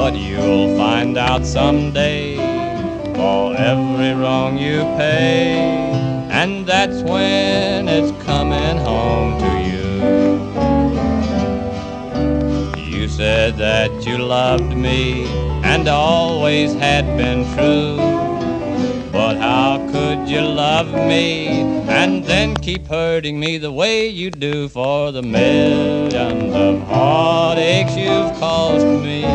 but you'll find out someday for every wrong you pay, and that's when it's coming home to you. You said that you loved me and always had been true, but how could you love me and then keep hurting me the way you do for the millions of heartaches you've caused me?